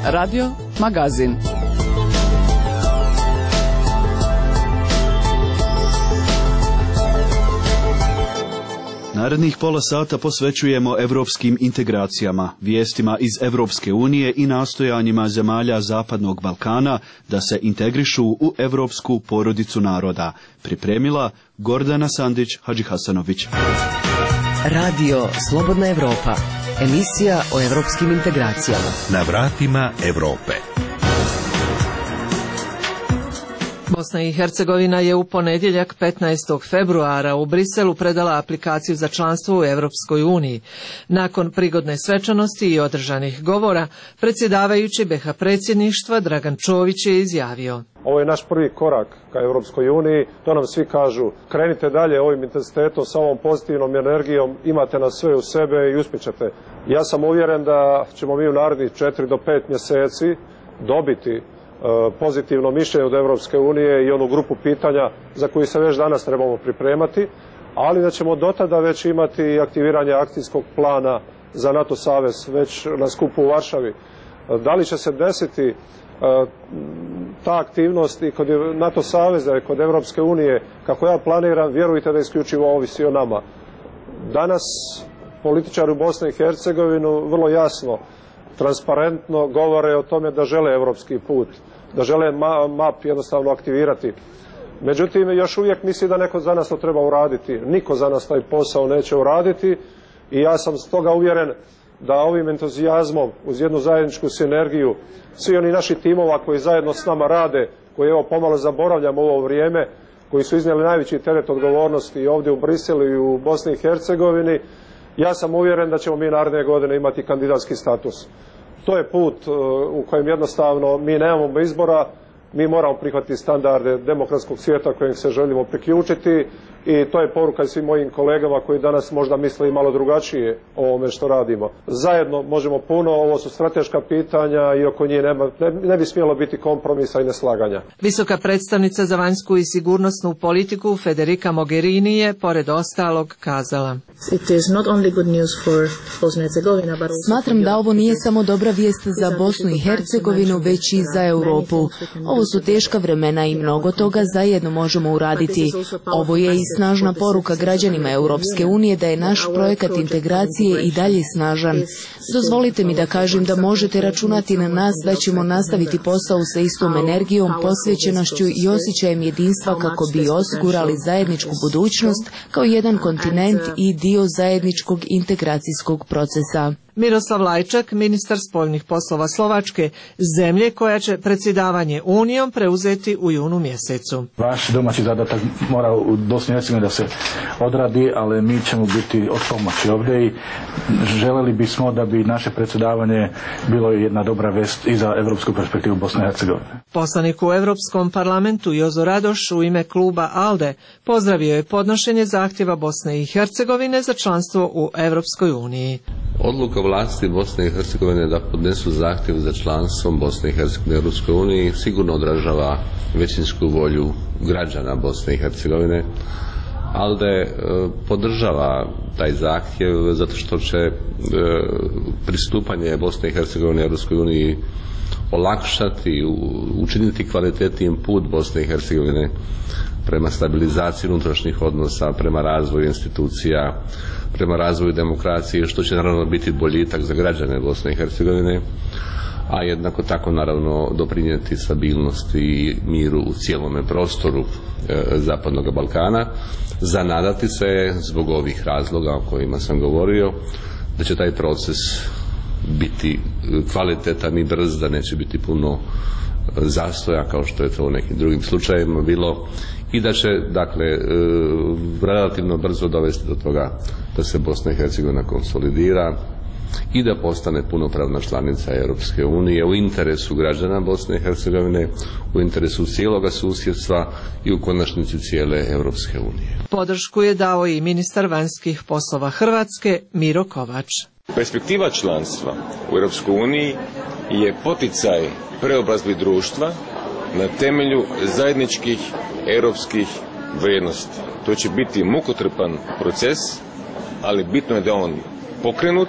Radio Magazin. Narednih pola sata posvećujemo evropskim integracijama, vijestima iz Evropske unije i nastojanjima zemalja Zapadnog Balkana da se integrišu u evropsku porodicu naroda. Pripremila Gordana Sandić-Hadžihasanović. Radio Slobodna Evropa. Emisija o evropskim integracijama. Na vratima Evrope. Bosna i Hercegovina je u ponedjeljak 15. februara u Briselu predala aplikaciju za članstvo u Evropskoj uniji. Nakon prigodne svečanosti i održanih govora, predsjedavajući BiH predsjedništva Dragan Čović je izjavio: Ovo je naš prvi korak ka Evropskoj uniji, to nam svi kažu. Krenite dalje ovim intenzitetom, sa ovom pozitivnom energijom, imate nas sve u sebe i uspjećete. Ja sam uvjeren da ćemo mi u narednih 4 do 5 mjeseci dobiti pozitivno mišljenje od Evropske unije i onu grupu pitanja za koju se već danas trebamo pripremati, ali da ćemo do tada već imati aktiviranje akcijskog plana za NATO savez već na skupu u Varšavi. Da li će se desiti ta aktivnost i kod NATO saveza i kod Evropske unije, kako ja planiram, vjerujte da isključivo ovisi o nama. Danas političari u Bosni i Hercegovinu vrlo jasno, transparentno govore o tome da žele evropski put, da žele MAP jednostavno aktivirati. Međutim, još uvijek misli da neko za nas to treba uraditi. Niko za nas taj posao neće uraditi i ja sam stoga uvjeren da ovim entuzijazmom, uz jednu zajedničku sinergiju, svi oni naši timova koji zajedno s nama rade, koji evo pomalo zaboravljamo ovo vrijeme, koji su iznijeli najveći teret odgovornosti i ovdje u Briselu i u Bosni i Hercegovini, ja sam uvjeren da ćemo mi naredne godine imati kandidatski status. To je put u kojem jednostavno mi nemamo izbora, mi moramo prihvatiti standarde demokratskog svijeta kojem se želimo priključiti i to je poruka svim mojim kolegama koji danas možda misle i malo drugačije o ovome što radimo. Zajedno možemo puno, ovo su strateška pitanja i oko njih ne bi smjelo biti kompromisa i neslaganja. Visoka predstavnica za vanjsku i sigurnosnu politiku Federica Mogherini je, pored ostalog, kazala: Smatram da ovo nije samo dobra vijest za Bosnu i Hercegovinu, već i za Europu. Ovo su teška vremena i mnogo toga zajedno možemo uraditi. Ovo je i snažna poruka građanima Europske unije da je naš projekat integracije i dalje snažan. Dozvolite mi da kažem da možete računati na nas da ćemo nastaviti posao sa istom energijom, posvećenošću i osjećajem jedinstva kako bi osigurali zajedničku budućnost kao jedan kontinent i dio zajedničkog integracijskog procesa. Miroslav Lajčak, ministar spoljnih poslova Slovačke, zemlje koja će predsjedavanje Unijom preuzeti u junu mjesecu. Vaš domaći zadatak mora u Bosni i Hercegovini da se odradi, ali mi ćemo biti od pomoći ovdje i željeli bismo da bi naše predsjedavanje bilo jedna dobra vest i za evropsku perspektivu Bosne i Hercegovine. Poslanik u Europskom parlamentu Jozo Radoš u ime kluba ALDE pozdravio je podnošenje zahtjeva Bosne i Hercegovine za članstvo u Europskoj uniji. Odluka vlasti Bosne i Hercegovine da podnesu zahtjev za članstvom Bosne i Hercegovine u Europskoj uniji sigurno odražava većinsku volju građana Bosne i Hercegovine. ALDE podržava taj zahtjev zato što će pristupanje Bosne i Hercegovine Europskoj uniji olakšati, učiniti kvalitetnijim put Bosne i Hercegovine prema stabilizaciji unutrašnjih odnosa, prema razvoju institucija, prema razvoju demokracije, što će naravno biti boljitak za građane Bosne i Hercegovine, a jednako tako naravno doprinijeti stabilnosti i miru u cijelome prostoru Zapadnog Balkana. Zanadati se zbog ovih razloga o kojima sam govorio da će taj proces biti kvalitetan i brz, da neće biti puno zastoja kao što je to u nekim drugim slučajevima bilo i da će dakle relativno brzo dovesti do toga da se Bosna i Hercegovina konsolidira i da postane punopravna članica Europske unije u interesu građana Bosne i Hercegovine, u interesu cijeloga susjedstva i u konačnici cijele Europske unije. Podršku je dao i ministar vanjskih poslova Hrvatske Miro Kovač. Perspektiva članstva u Europskoj uniji je poticaj preobrazbi društva na temelju zajedničkih europskih vrijednosti. To će biti mukotrpan proces, ali bitno je da on pokrenut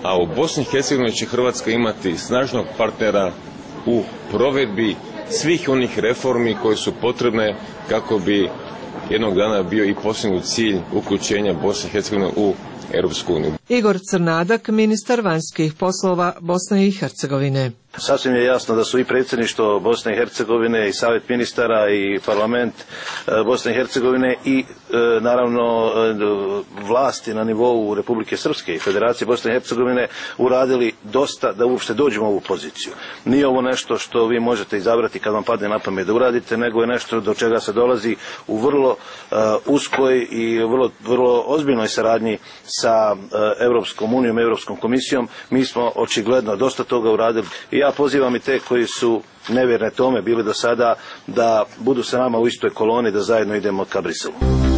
a u Bosni i Hercegovini će Hrvatska imati snažnog partnera u provedbi svih onih reformi koje su potrebne kako bi jednog dana bio i postignut cilj uključenja Bosne i Hercegovine u Europsku uniju. Igor Crnadak, ministar vanjskih poslova Bosne i Hercegovine. Sasvim je jasno da su i predsjedništvo Bosne i Hercegovine i savjet ministara i parlament Bosne i Hercegovine i naravno vlasti na nivou Republike Srpske i Federacije Bosne i Hercegovine uradili dosta da uopšte dođemo u ovu poziciju. Nije ovo nešto što vi možete izabrati kad vam padne na pamet da uradite, nego je nešto do čega se dolazi u vrlo uskoj i vrlo ozbiljnoj saradnji sa Europskom unijom, Europskom komisijom. Mi smo očigledno dosta toga uradili i ja pozivam i te koji su nevjerne tome bili do sada da budu sa nama u istoj koloni, da zajedno idemo ka Briselu.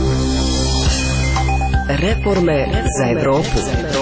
Reforme za Evropu.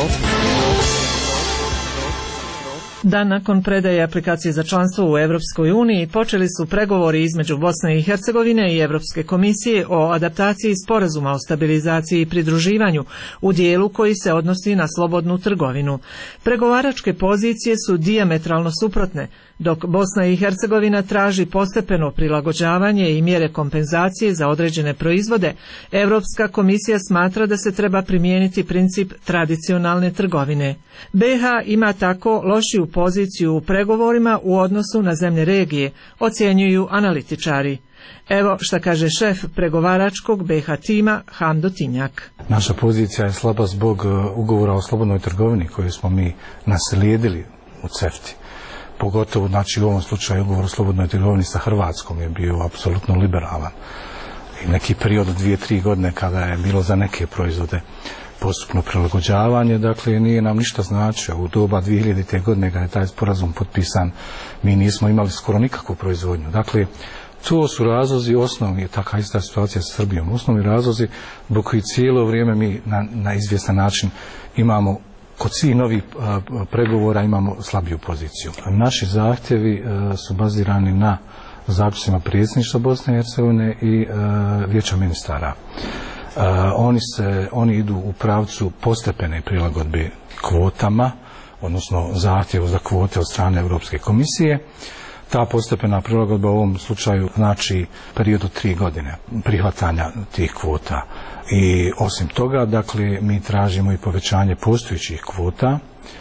Dan nakon predaje aplikacije za članstvo u Europskoj uniji počeli su pregovori između Bosne i Hercegovine i Europske komisije o adaptaciji sporazuma o stabilizaciji i pridruživanju u dijelu koji se odnosi na slobodnu trgovinu. Pregovaračke pozicije su dijametralno suprotne, dok Bosna i Hercegovina traži postepeno prilagođavanje i mjere kompenzacije za određene proizvode, Europska komisija smatra da se treba primijeniti princip tradicionalne trgovine. BiH ima tako lošiju poziciju u pregovorima u odnosu na zemlje regije, ocjenjuju analitičari. Evo šta kaže šef pregovaračkog BiH tima Hamdo Tinjak. Naša pozicija je slaba zbog ugovora o slobodnoj trgovini koju smo mi naslijedili u CEFTA-i. Pogotovo, znači u ovom slučaju ugovor o slobodnoj trgovini sa Hrvatskom je bio apsolutno liberalan. I neki period od 2-3 godine kada je bilo za neke proizvode postupno prilagođavanje, dakle nije nam ništa značio. U doba 2000. godine kada je taj sporazum potpisan, mi nismo imali skoro nikakvu proizvodnju. Dakle, to su razlozi osnovni, taka ista situacija sa Srbijom, osnovni razlozi zbog koji cijelo vrijeme mi na izvjestan način imamo kod svih novih pregovora imamo slabiju poziciju. Naši zahtjevi su bazirani na zaključcima predsjedništva Bosne i Hercegovine i vijeća ministara. Oni idu u pravcu postepene prilagodbe kvotama, odnosno zahtjevu za kvote od strane Europske komisije. Ta postepena prilagodba u ovom slučaju znači period od 3 godine prihvatanja tih kvota. I osim toga, dakle, mi tražimo i povećanje postojećih kvota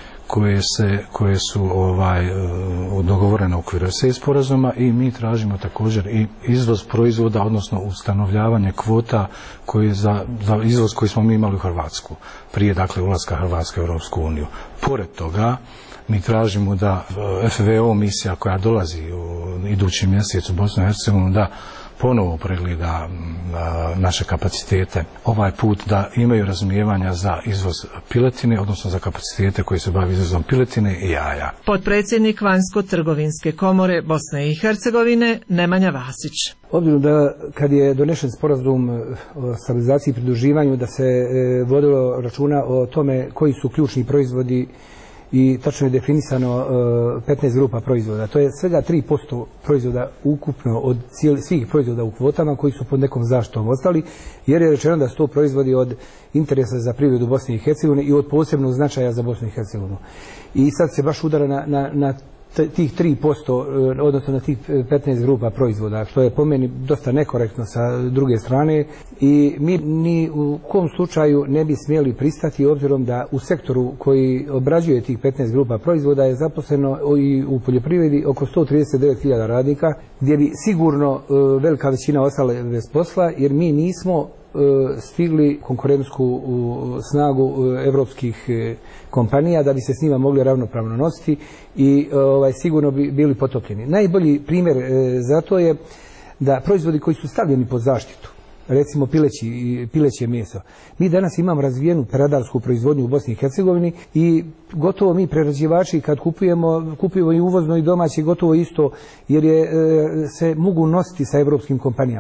koje su dogovorene u okviru SE sporazuma i mi tražimo također i izvoz proizvoda, odnosno ustanovljavanje kvota za izvoz koji smo mi imali u Hrvatsku prije, dakle, ulaska Hrvatske u Europsku uniju. Pored toga, mi tražimo da FVO misija koja dolazi u idući mjesec u Bosnu i Hercegovinu da ponovo pregleda naše kapacitete. Ovaj put da imaju razumijevanja za izvoz piletine, odnosno za kapacitete koji se bave izvozom piletine i jaja. Potpredsjednik Vanjsko-trgovinske komore Bosne i Hercegovine Nemanja Vasić. Obzirom da kad je donešen sporazum o stabilizaciji i pridruživanju da se vodilo računa o tome koji su ključni proizvodi i tačno je definisano 15 grupa proizvoda. To je svega 3% proizvoda ukupno od svih proizvoda u kvotama koji su pod nekom zaštitom ostali, jer je rečeno da su to proizvodi od interesa za privredu Bosne i Hercegovine i od posebnog značaja za Bosnu i Hercegovinu. I sad se baš udara na tih 3%, odnosno na tih 15 grupa proizvoda, što je po meni dosta nekorektno sa druge strane i mi ni u kom slučaju ne bi smjeli pristati, obzirom da u sektoru koji obrađuje tih 15 grupa proizvoda je zaposleno i u poljoprivredi oko 139.000 radnika, gdje bi sigurno velika većina ostala bez posla, jer mi nismo stigli konkurentsku snagu evropskih kompanija da bi se s njima mogli ravnopravno nositi i sigurno bi bili potopljeni. Najbolji primjer za to je da proizvodi koji su stavljeni pod zaštitu, recimo pileće meso. Mi danas imamo razvijenu peradarsku proizvodnju u Bosni i Hercegovini i gotovo mi prerađivači kad kupujemo i uvozno i domaće gotovo isto, jer se mogu nositi sa evropskim kompanijama.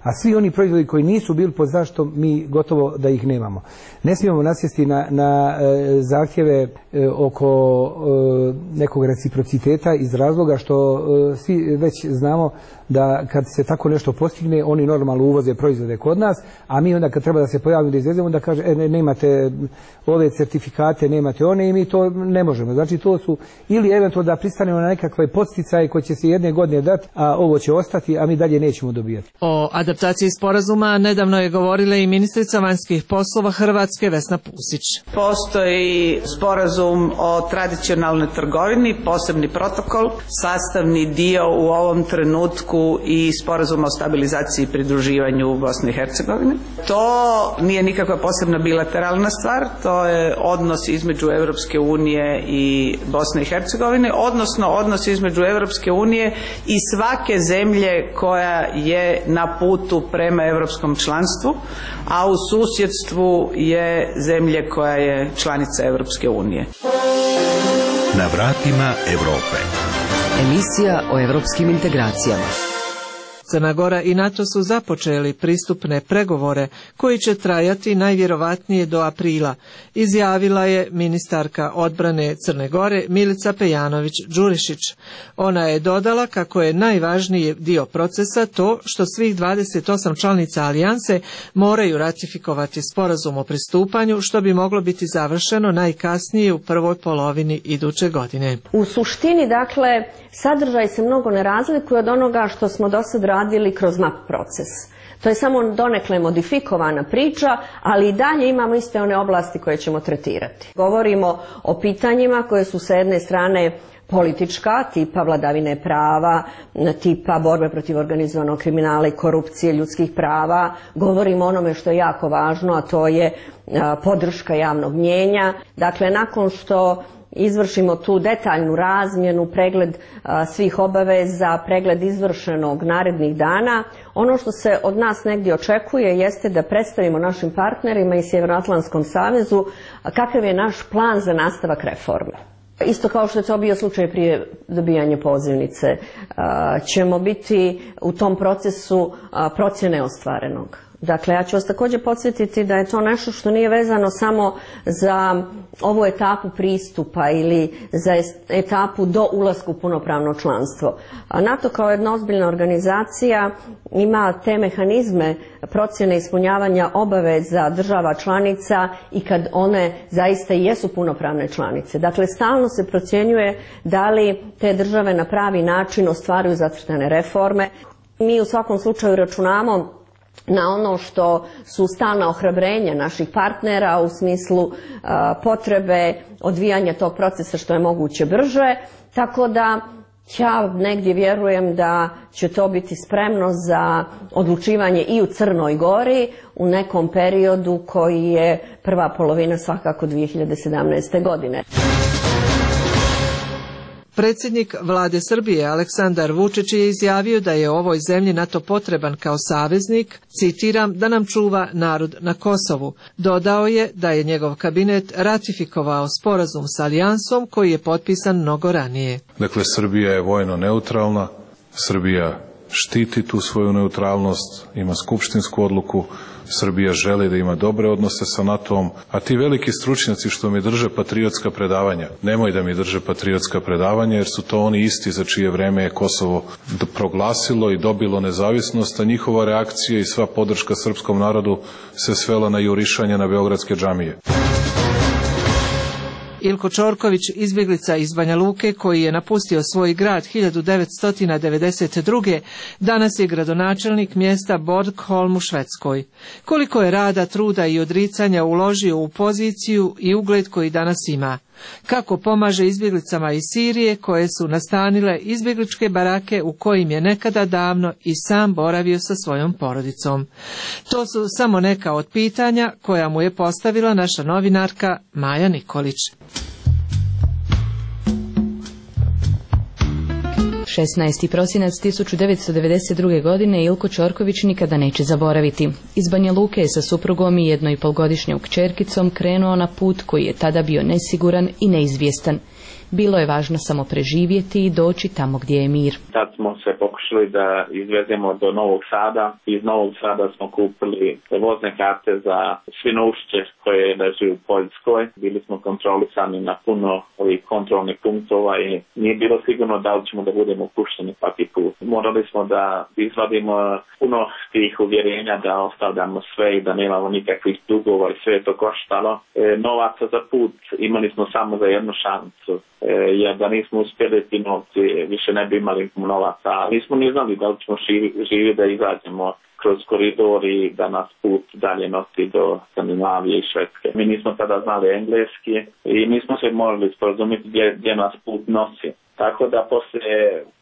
a svi oni proizvodi koji nisu bili pod zaštitom mi gotovo da ih nemamo. Ne smijemo nasjesti na zahtjeve oko nekog reciprociteta iz razloga što svi već znamo da kad se tako nešto postigne, oni normalno uvoze proizvode kod nas, a mi onda kad treba da se pojavimo da izvezemo, onda kaže nemate ove certifikate, nemate one i mi to ne možemo. Znači to su ili eventualno da pristanemo na nekakve podsticaje koje će se jedne godine dati, a ovo će ostati, a mi dalje nećemo dobijati. O adaptaciji sporazuma nedavno je govorila i ministrica vanjskih poslova Hrvatske Vesna Pusić. Postoji sporazum o tradicionalnoj trgovini, posebni protokol, sastavni dio u ovom trenutku i sporazum o stabilizaciji i pridruživanju u Bosni i Hercegovini. To nije nikakva posebna bilateralna stvar, to je odnos između Europske unije i Bosne i Hercegovine, odnosno odnos između Europske unije i svake zemlje koja je na putu prema europskom članstvu, a u susjedstvu je zemlje koja je članica Europske unije. Na vratima Europe. Emisija o europskim integracijama. Crna Gora i NATO su započeli pristupne pregovore koji će trajati najvjerovatnije do aprila, izjavila je ministarka odbrane Crne Gore Milica Pejanović-Đurišić. Ona je dodala kako je najvažniji dio procesa to što svih 28 članica alijanse moraju ratifikovati sporazum o pristupanju, što bi moglo biti završeno najkasnije u prvoj polovini iduće godine. U suštini, dakle, sadržaj se mnogo ne razlikuje od onoga što smo do sad radili kroz MAP proces. To je samo donekle modifikovana priča, ali i dalje imamo iste one oblasti koje ćemo tretirati. Govorimo o pitanjima koje su sa jedne strane politička, tipa vladavine prava, tipa borbe protiv organizovanog kriminala i korupcije, ljudskih prava. Govorimo o onome što je jako važno, a to je podrška javnog mnijenja. Dakle, nakon što izvršimo tu detaljnu razmjenu, pregled svih obaveza, pregled izvršenog narednih dana, ono što se od nas negdje očekuje jeste da predstavimo našim partnerima i Sjevernoatlantskom savezu kakav je naš plan za nastavak reforme. Isto kao što je to bio slučaj prije dobijanja pozivnice, ćemo biti u tom procesu procjene ostvarenog. Dakle, ja ću vas također podsjetiti da je to nešto što nije vezano samo za ovu etapu pristupa ili za etapu do ulaska u punopravno članstvo. NATO kao jedna ozbiljna organizacija ima te mehanizme procjene ispunjavanja obaveza država članica i kad one zaista i jesu punopravne članice. Dakle, stalno se procjenjuje da li te države na pravi način ostvaruju zacrtane reforme. Mi u svakom slučaju računamo na ono što su stalna ohrabrenja naših partnera u smislu potrebe odvijanja tog procesa što je moguće brže, tako da ja negdje vjerujem da će to biti spremno za odlučivanje i u Crnoj Gori u nekom periodu koji je prva polovina svakako 2017. godine. Predsjednik vlade Srbije Aleksandar Vučić je izjavio da je ovoj zemlji NATO potreban kao saveznik, citiram, da nam čuva narod na Kosovu. Dodao je da je njegov kabinet ratifikovao sporazum s alijansom koji je potpisan mnogo ranije. Dakle, Srbija je vojno neutralna, Srbija štiti tu svoju neutralnost, ima skupštinsku odluku, Srbija želi da ima dobre odnose sa NATO-om, a ti veliki stručnjaci što mi drže patriotska predavanja, nemoj da mi drže patriotska predavanja, jer su to oni isti za čije vreme je Kosovo proglasilo i dobilo nezavisnost, a njihova reakcija i sva podrška srpskom narodu se svela na jurišanje na beogradske džamije. Ilko Čorković, izbjeglica iz Banja Luke koji je napustio svoj grad 1992. danas je gradonačelnik mjesta Borgholm u Švedskoj. Koliko je rada, truda i odricanja uložio u poziciju i ugled koji danas ima? Kako pomaže izbjeglicama iz Sirije koje su nastanile izbjegličke barake u kojim je nekada davno i sam boravio sa svojom porodicom? To su samo neka od pitanja koja mu je postavila naša novinarka Maja Nikolić. 16. prosinac 1992. godine Ilko Čorković nikada neće zaboraviti. Iz Banja Luke je sa suprugom i 1,5-godišnjom kćerkicom krenuo na put koji je tada bio nesiguran i neizvjestan. Bilo je važno samo preživjeti i doći tamo gdje je mir. Tad smo se pokušali da izvezemo do Novog Sada. Iz Novog Sada smo kupili vozne karte za Svinoušće koje leži u Poljskoj. Bili smo kontrolisani na puno ovih kontrolnih punktova i nije bilo sigurno da li ćemo da budemo pušteni svaki put. Morali smo da izvadimo puno tih uvjerenja da ostavljamo sve i da nemamo nikakvih dugova i sve je to koštalo. Novaca za put imali smo samo za jednu šansu. Jer da nismo uspjeli ti novci, više ne bi imali novaca. Nismo ni znali da li ćemo živi da izađemo kroz koridor i da nas put dalje nosi do Skandinavije i Švedske. Mi nismo tada znali engleski i nismo se morali sporazumjeti gdje nas put nosi. Tako da poslije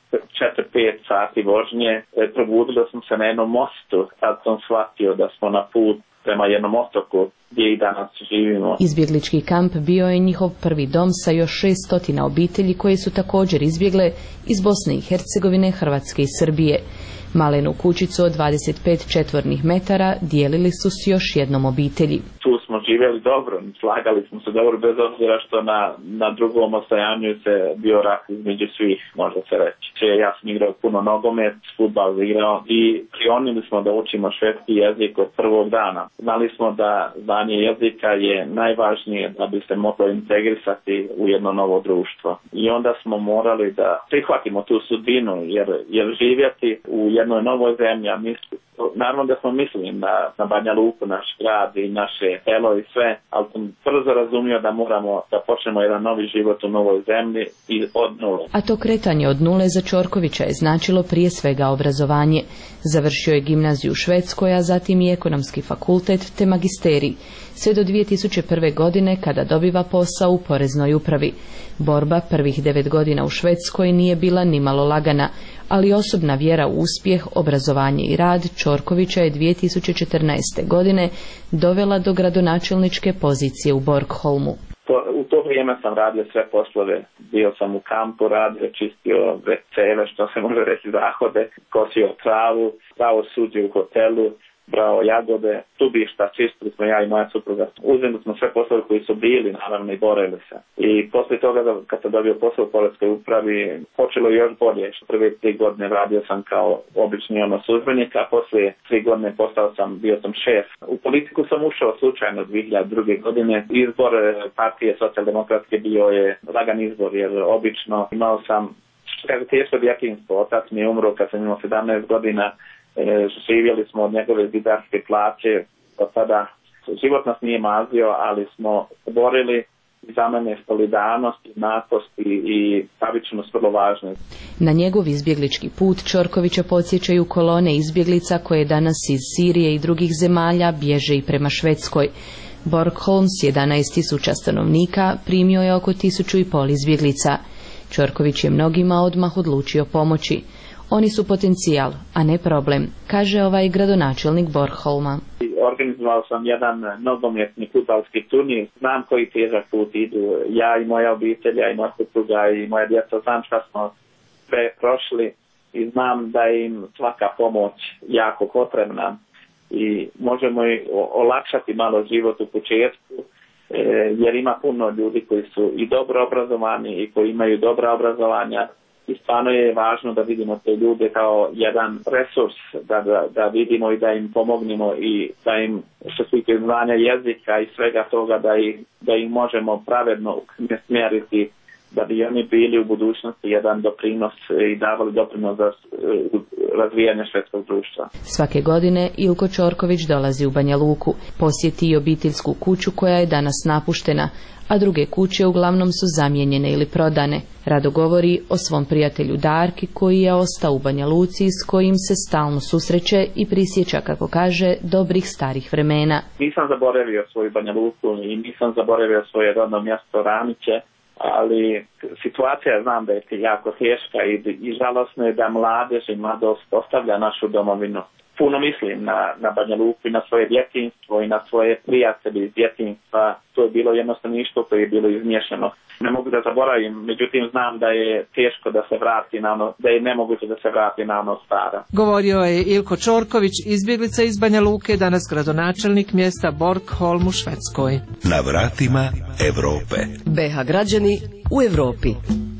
4-5 sati vožnje probudili smo se na jednom mostu. Tad sam shvatio da smo na put prema jednom otoku gdje i danas živimo. Izbjeglički kamp bio je njihov prvi dom sa još 600 obitelji koje su također izbjegle iz Bosne i Hercegovine, Hrvatske i Srbije. Malenu kućicu od 25 četvornih metara dijelili su s još jednom obitelji. Tu smo živjeli dobro, slagali smo se dobro bez obzira što na drugom ostajanju se bio rat između svih, možda se reći. Ja sam igrao puno nogomet, fudbal igrao i prionili smo da učimo švedski jezik od prvog dana. Znali smo da znanje jezika je najvažnije da bi se moglo integrisati u jedno novo društvo. I onda smo morali da prihvatimo tu sudbinu jer živjeti u jednoj novoj zemlji, naravno da smo mislili na Banja Luku, naš grad i naše telo i sve, ali sam brzo razumio da moramo da počnemo jedan novi život u novoj zemlji i od nule. A to kretanje od nule za Čorkovića je značilo prije svega obrazovanje. Završio je gimnaziju u Švedskoj, a zatim i ekonomski fakultet te magisterij, sve do 2001. godine kada dobiva posao u poreznoj upravi. Borba prvih 9 godina u Švedskoj nije bila nimalo lagana, ali osobna vjera u uspjeh, obrazovanje i rad Čorkovića je 2014. godine dovela do gradonačelničke pozicije u Borgholmu. U to vrijeme sam radio sve poslove. Bio sam u kampu radio, čistio WC-eve, što se može reći zahode, kosio travu, pravosuđe u hotelu, brao jagode, tubišta, čistili smo ja i moja supruga. Uzeli smo sve poslove koji su bili, naravno, i borili se. I poslije toga, kad sam dobio posao u poreskoj upravi, počelo još bolje. Prve 3 godine radio sam kao obični službenik, a poslije 3 godine bio sam šef. U politiku sam ušao slučajno 2002. godine. Izbor partije socijaldemokratske bio je lagan izbor, jer obično imao sam teško djetinjstvo. Otac mi je umro kad sam imao 17 godina. Živjeli smo od njegove zidarske plaće, od tada život nas nije mazio, ali smo borili i za mene solidarnost, jednakost i pravičnost vrlo važne. Na njegov izbjeglički put Čorkovića podsjećaju kolone izbjeglica koje danas iz Sirije i drugih zemalja bježe i prema Švedskoj. Borgholm s 11.000 stanovnika primio je oko 1.500 izbjeglica. Čorković je mnogima odmah odlučio pomoći. Oni su potencijal, a ne problem, kaže ovaj gradonačelnik Borgholma. Organizovao sam jedan nogometni fudbalski turnir. Znam koji težak put idu. Ja i moja obitelj, i moja supruga i moja djeca, znam šta smo sve prošli i znam da im svaka pomoć jako potrebna i možemo i olakšati malo život u početku, jer ima puno ljudi koji su i dobro obrazovani i koji imaju dobra obrazovanja. I stvarno je važno da vidimo te ljude kao jedan resurs, da vidimo i da im pomognemo i da im što se tiče znanja jezika i svega toga da ih možemo pravedno smjeriti, da bi oni bili u budućnosti jedan doprinos i davali doprinos za razvijanje švedskog društva. Svake godine Ilko Čorković dolazi u Banja Luku, posjeti obiteljsku kuću koja je danas napuštena, a druge kuće uglavnom su zamijenjene ili prodane. Rado govori o svom prijatelju Darki koji je ostao u Banja Luci s kojim se stalno susreće i prisjeća, kako kaže, dobrih starih vremena. Nisam zaboravio svoju Banja Luku i nisam zaboravio svoje rodno mjesto Raniće, ali situacija znam da je jako teška i žalosno je da mladež i mladost ostavlja našu domovinu. puno mislim na Banja Luku i na svoje djetinjstvo i na svoje prijatelje iz djetinjstva. To je bilo jedno stanovništvo koje je bilo izmiješano. Ne mogu da zaboravim, međutim znam da je teško da se vrati na ono, da je nemoguće da se vrati na ono stara. Govorio je Ilko Čorković, izbjeglica iz Banja Luke, danas gradonačelnik mjesta Borgholm u Švedskoj. Na vratima Europe. BH građani u Europi.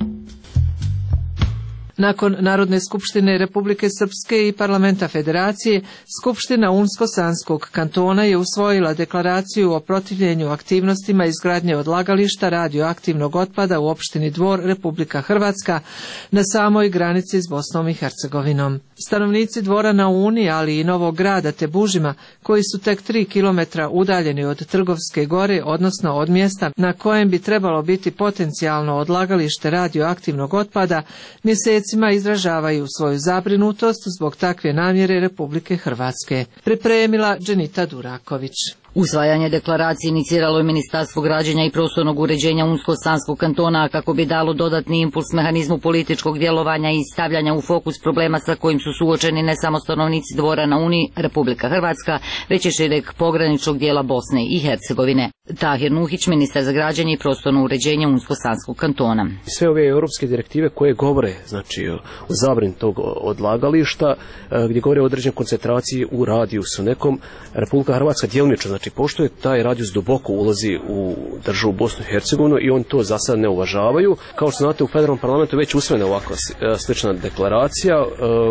Nakon Narodne skupštine Republike Srpske i Parlamenta Federacije, Skupština Unsko-Sanskog kantona je usvojila deklaraciju o protivljenju aktivnostima izgradnje odlagališta radioaktivnog otpada u opštini Dvor, Republika Hrvatska, na samoj granici s Bosnom i Hercegovinom. Stanovnici Dvora na Uni, ali i Novog Grada te Bužima, koji su tek 3 km udaljeni od Trgovske gore, odnosno od mjesta na kojem bi trebalo biti potencijalno odlagalište radioaktivnog otpada, mjesecima izražavaju svoju zabrinutost zbog takve namjere Republike Hrvatske. Pripremila Dženita Duraković. Usvajanje deklaracije iniciralo je Ministarstvo građenja i prostornog uređenja Unsko-Sanskog kantona kako bi dalo dodatni impuls mehanizmu političkog djelovanja i stavljanja u fokus problema sa kojim su suočeni ne samo stanovnici Dvora na Uni, Republika Hrvatska, već i šireg pograničnog dijela Bosne i Hercegovine. Tahir Nuhić, ministar za građenje i prostorno uređenje Unsko-Sanskog kantona. Sve ove europske direktive koje govore o zabrani tog odlagališta, gdje govore o određenoj koncentraciji u radijusu nekom, Republika Hrvatska djelomično, pošto je taj radijus duboko ulazi u državu Bosnu i Hercegovinu i oni to za sad ne uvažavaju. Kao što znate, u federalnom parlamentu već usvojena ovakva slična deklaracija,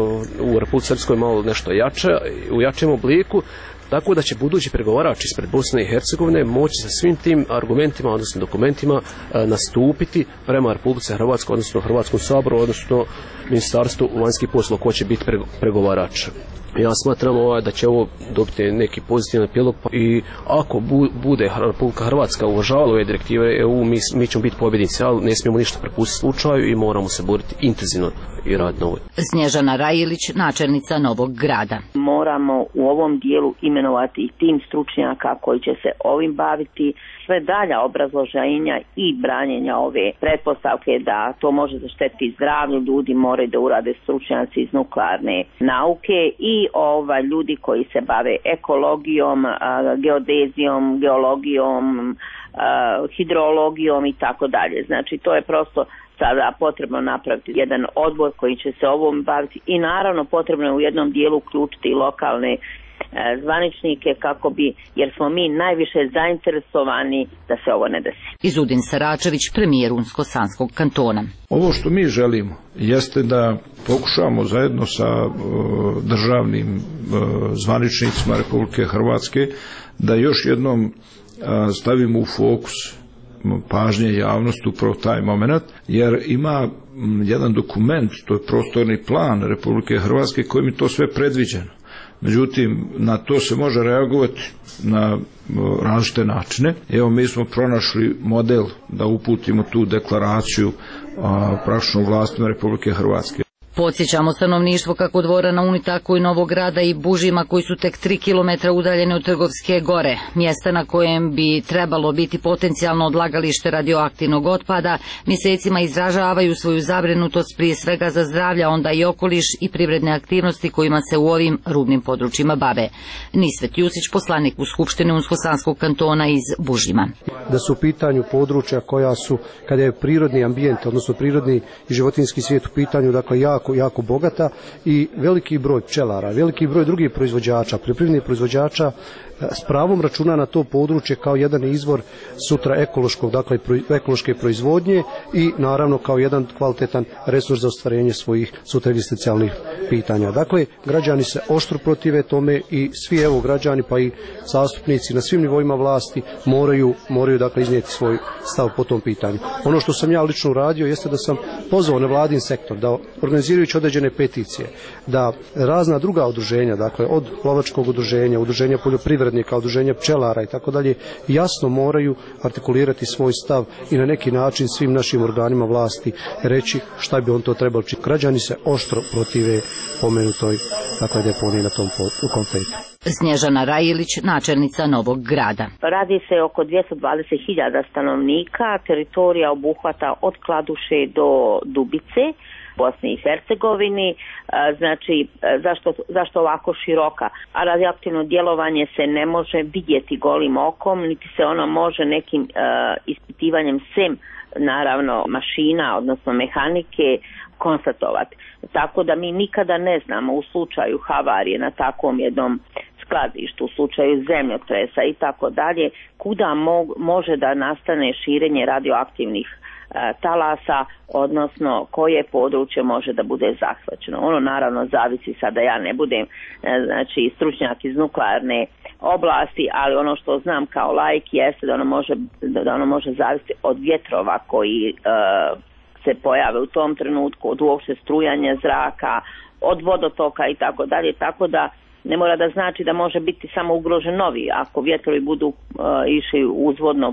u Republici Srpskoj malo nešto u jačem obliku, tako da će budući pregovarač ispred Bosne i Hercegovine moći sa svim tim argumentima, odnosno dokumentima, nastupiti prema Republici Hrvatskoj, odnosno Hrvatskom saboru, odnosno Ministarstvu vanjskih poslova ko će biti pregovarač. Ja smatram da će ovo dobiti neki pozitivan epilog i ako bude Republika Hrvatska uvažavala ove direktive EU, mi ćemo biti pobjednici, ali ne smijemo ništa prepustiti slučaju i moramo se boriti intenzivno i raditi na ovoj. Snježana Rajilić, načelnica Novog Grada. Moramo u ovom dijelu imenovati tim stručnjaka koji će se ovim baviti. Sve dalja obrazloženja i branjenja ove pretpostavke da to može zaštetiti zdravlju ljudi moraju da urade stručnjaci iz nuklearne nauke i ljudi koji se bave ekologijom, geodezijom, geologijom, hidrologijom i tako dalje. Znači to je prosto sada potrebno napraviti jedan odbor koji će se ovom baviti i naravno potrebno je u jednom dijelu uključiti i lokalne zvaničnike kako bi, jer smo mi najviše zainteresovani da se ovo ne desi. Izudin Saračević, premijer Unsko-Sanskog kantona. Ovo što mi želimo jeste da pokušamo zajedno sa državnim zvaničnicima Republike Hrvatske da još jednom stavimo u fokus pažnje javnosti upravo taj moment, jer ima jedan dokument, to je prostorni plan Republike Hrvatske kojim je to sve predviđeno. Međutim, na to se može reagovati na različite načine. Evo, mi smo pronašli model da uputimo tu deklaraciju praktično vlastima Republike Hrvatske. Podsjećamo stanovništvo kako Dvora na Uni, tako i Novog Grada i Bužima koji su tek 3 km udaljeni od Trgovske gore, mjesta na kojem bi trebalo biti potencijalno odlagalište radioaktivnog otpada, mjesecima izražavaju svoju zabrinutost prije svega za zdravlje, onda i okoliš i privredne aktivnosti kojima se u ovim rubnim područjima bave. Nisvet Jusić, poslanik u Skupštini Unsko-Sanskog kantona iz Bužima. Da su u pitanju područja koja su, kada je prirodni ambijent, odnosno prirodni i životinjski svijet u pitanju, dakle jako bogata i veliki broj pčelara, veliki broj drugih proizvođača, poljoprivrednih proizvođača s pravom računa na to područje kao jedan izvor sutra ekološke proizvodnje i naravno kao jedan kvalitetan resurs za ostvarenje svojih sutra egzistencijalnih pitanja. Dakle, građani se oštro protive tome i svi građani pa i zastupnici na svim nivoima vlasti moraju dakle iznijeti svoj stav po tom pitanju. Ono što sam ja lično uradio jeste da sam pozvao nevladin sektor da organizirajući određene peticije, da razna druga udruženja, dakle od lovačkog udruženja, udruženja poljoprivrednika, udruženja pčelara i tako dalje, jasno moraju artikulirati svoj stav i na neki način svim našim organima vlasti reći šta bi on to trebalo činiti. Građani se oštro protive pomenutoj deponiji na tom konfliktu. Snježana Rajilić, načelnica Novog Grada. Radi se oko 220.000 stanovnika, teritorija obuhvata od Kladuše do Dubice. Bosni i Hercegovini, znači zašto ovako široka, a radioaktivno djelovanje se ne može vidjeti golim okom, niti se ono može nekim ispitivanjem sem naravno mašina, odnosno mehanike, konstatovati. Tako da mi nikada ne znamo u slučaju havarije na takvom jednom skladištu, u slučaju zemljotresa i tako dalje, kuda može da nastane širenje radioaktivnih talasa, odnosno koje područje može da bude zahvaćeno. Ono naravno zavisi, sada ja ne budem znači stručnjak iz nuklearne oblasti, ali ono što znam kao laik jeste da ono može zavisiti od vjetrova koji se pojave u tom trenutku, od uopšte strujanja zraka, od vodotoka i tako dalje, tako da ne mora da znači da može biti samo ugrožen novi. Ako vjetrovi budu išli uzvodno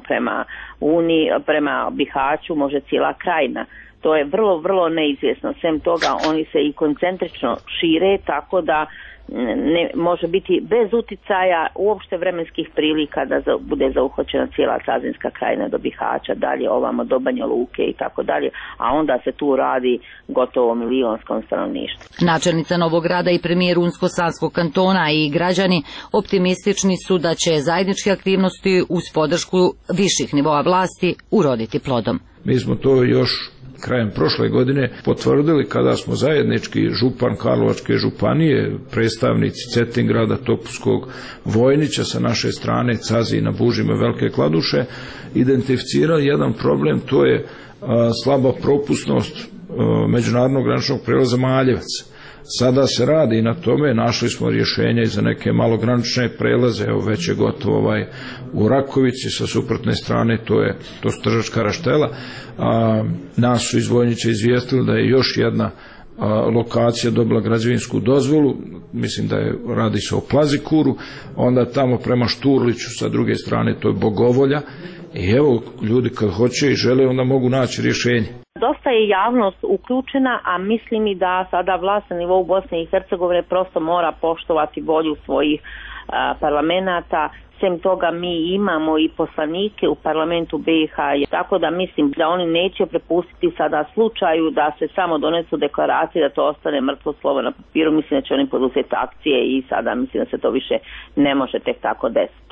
prema Bihaću, može cijela krajina. To je vrlo, vrlo neizvjesno. Sem toga, oni se i koncentrično šire, tako da ne može biti bez uticaja uopšte vremenskih prilika da bude zauhvaćena cijela Cazinska krajina do Bihaća, dalje ovamo do Banja Luke i tako dalje, a onda se tu radi gotovo milionskom stanovništvu. Načelnica Novog Grada i premijer Unsko-Sanskog kantona i građani optimistični su da će zajedničke aktivnosti uz podršku viših nivoa vlasti uroditi plodom. Mi smo to još krajem prošle godine potvrdili kada smo zajednički župan Karlovačke županije, predstavnici Cetingrada, Topuskog, Vojnića sa naše strane, Cazina, Bužima, Velike Kladuše, identificirali jedan problem, to je slaba propusnost međunarodnog graničnog prelaza Maljevac. Sada se radi na tome, našli smo rješenja i za neke malogranične prelaze, evo već je gotovo u Rakovici, sa suprotne strane to je Tržačka Raštela. Nas su iz Vojnića izvijestili da je još jedna lokacija dobila građevinsku dozvolu, mislim da radi se o Plazikuru, onda tamo prema Šturliću sa druge strane to je Bogovolja i evo ljudi kad hoće i žele onda mogu naći rješenje. Dosta je javnost uključena, a mislim i da sada vlast na nivou Bosne i Hercegovine prosto mora poštovati volju svojih parlamenata. Sem toga mi imamo i poslanike u parlamentu BiH, tako da mislim da oni neće prepustiti sada slučaju da se samo donesu deklaracije, da to ostane mrtvo slovo na papiru. Mislim da će oni poduzeti akcije i sada mislim da se to više ne može tek tako desiti.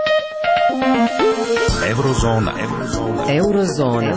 Eurozona.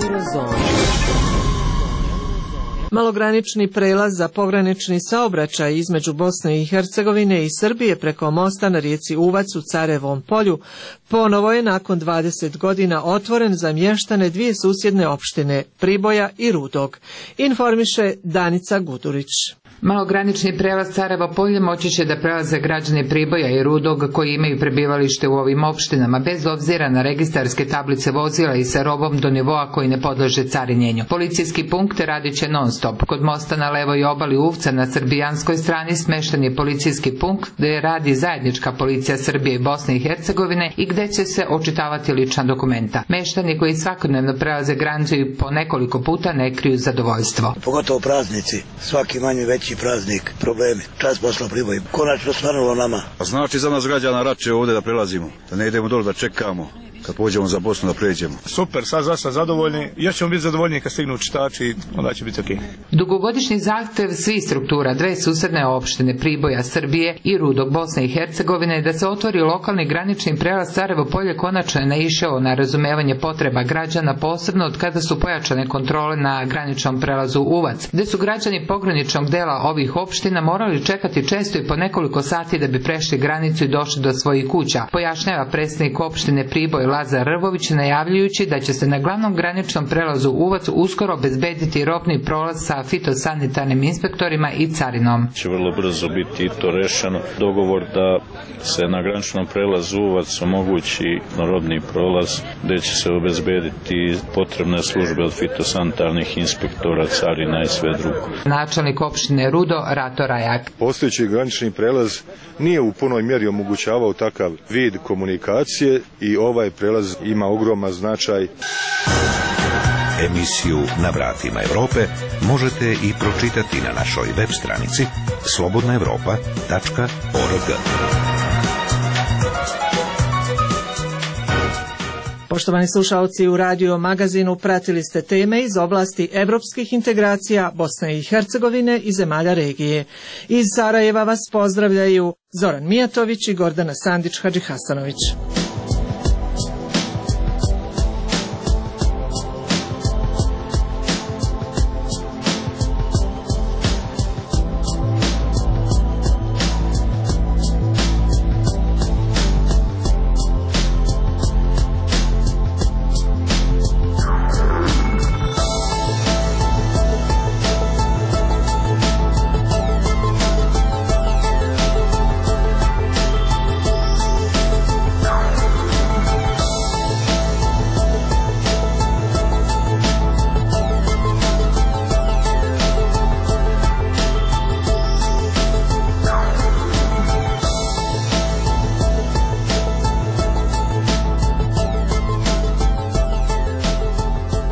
Malogranični prelaz za pogranični saobraćaj između Bosne i Hercegovine i Srbije preko mosta na rijeci Uvac u Carevom polju ponovo je nakon 20 godina otvoren za mještane dvije susjedne opštine, Priboja i Rudog, informiše Danica Gudurić. Malogranični prelaz Carevo polje moći će da prelaze građani Priboja i Rudog koji imaju prebivalište u ovim opštinama bez obzira na registarske tablice vozila i sa robom do nivoa koji ne podleže carinjenju. Policijski punkt radit će non stop. Kod mosta na levoj obali Uvca na srbijanskoj strani smešten je policijski punkt gdje radi zajednička policija Srbije i Bosne i Hercegovine i gdje će se očitavati lična dokumenta. Meštani koji svakodnevno prelaze granicu i po nekoliko puta ne kriju zadovoljstvo. Pogotovo praznici, svaki manje veći praznik, problemi. Čas posla Priboj, konačno stvarno nama. Znači za nas građana rače ovdje da prelazimo, da ne idemo dole da čekamo. Kad pođemo za Bosnu da pređemo. Super, sad zašto zadovoljni. Još ćemo biti zadovoljni kad stignu čitači i onda će biti ok. Dugogodišnji zahtjev svih struktura dve susjedne opštine Priboja, Srbije i Rudog, Bosne i Hercegovine da se otvori lokalni granični prelaz Carevo polje konačno je naišao na razumevanje potreba građana, posebno od kada su pojačane kontrole na graničnom prelazu Uvac, gdje su građani pograničnog dela ovih opština morali čekati često i po nekoliko sati da bi prešli granicu i došli do svojih kuća, pojašnjava predsjednik opštine Priboj Lazar Rvović, najavljujući da će se na glavnom graničnom prelazu Uvac uskoro obezbediti robni prolaz sa fitosanitarnim inspektorima i carinom. Će vrlo brzo biti i to rešeno. Dogovor da se na graničnom prelazu Uvac omogući robni prolaz gdje će se obezbediti potrebne službe od fitosanitarnih inspektora, carina i sve drugo. Načelnik opštine Rudo Rato Rajak. Postojeći granični prelaz nije u punoj mjeri omogućavao takav vid komunikacije i ovaj prelaz ima ogroman značaj. Emisiju Na vratima Europe možete i pročitati na našoj web stranici slobodnaevropa.org. Poštovani slušalci, u Radio Magazinu pratili ste teme iz oblasti evropskih integracija Bosne i Hercegovine i zemalja regije. Iz Sarajeva vas pozdravljaju Zoran Mijatović i Gordana Sandić-Hadžihasanović.